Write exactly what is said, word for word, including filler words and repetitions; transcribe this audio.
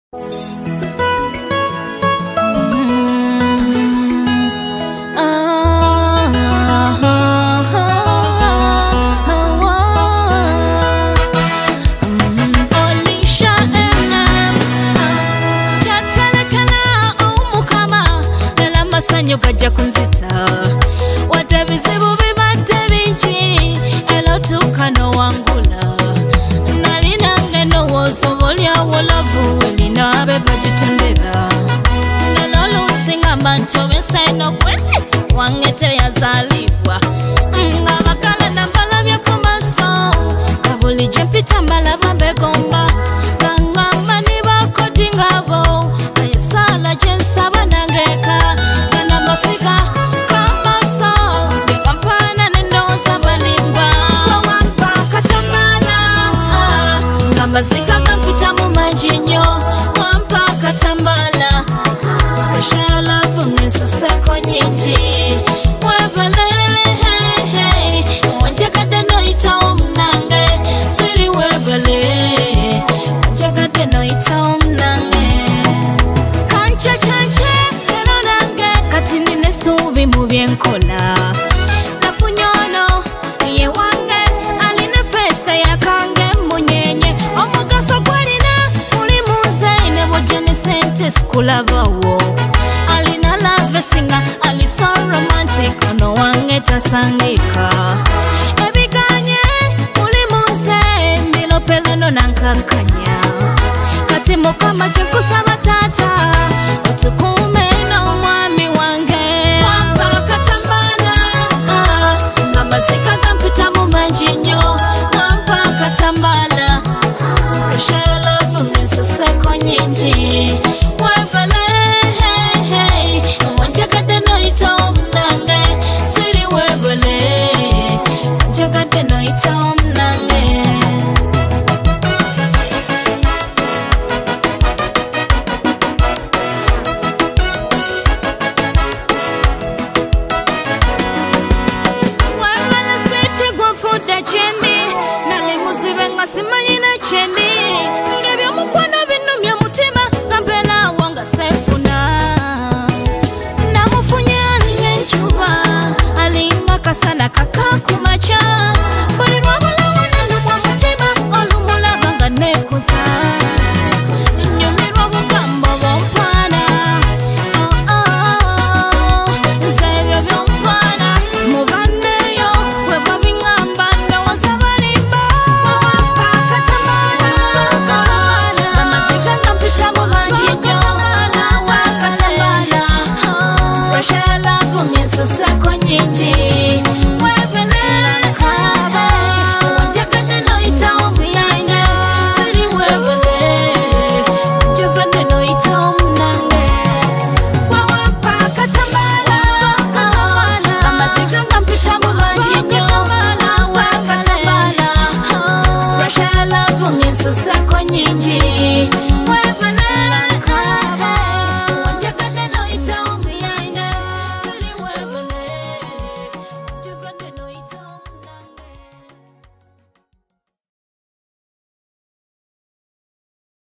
Kajja kunzita wate bizibu bibadde bingi elo tukano wangula nalina ng'endowooza oboolyawo lavu welina abe bagitondera nololuusi ngamba nti obesa eno gwe wange teyazaalibwa ng'abakala nabalabye ku maaso nga buli gye mpita mbalaba mbegomba ngamba nibakodi ngabo ayesaala gye nsaba nangeeka Mazika kampita mu majinyo wampa katambala Shala fungisoseko nyingi webele wanjakade noita omnange siri webele wanjakade noita omnange kancha chanche lero nange kati nine subi mu byenkola nafunyono ye wange aline fesa yakange munyenye omugaso gwalina muli munze ne bojjane sente sikulabawo alina love singa ali so romantic ono wange tasangika ebiganye muli munze ndilopelano nankankanya kati mukama kyekusaba taata otukume n'omwami wange wampa katambala amazika gampita mu manjinyo wampa katambala Shala fungisoseko nyingi